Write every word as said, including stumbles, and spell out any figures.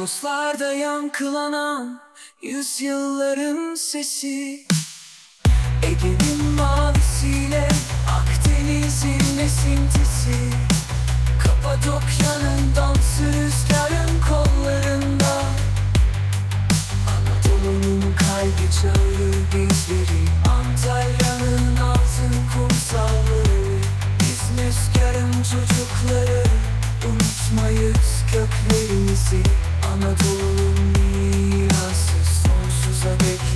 Toroslarda yankılanan yüzyılların sesi, Ege'nin mavisiyle Akdeniz'in esintisi, Kapadokya'nın dansı rüzgarın kollarında. Anadolu'nun kalbi çağırır bizleri, Antalya'nın altın kumsalları. Biz rüzgarın çocukları, unutmayız köklerimizi. Anadolu'nun mirası sonsuza dek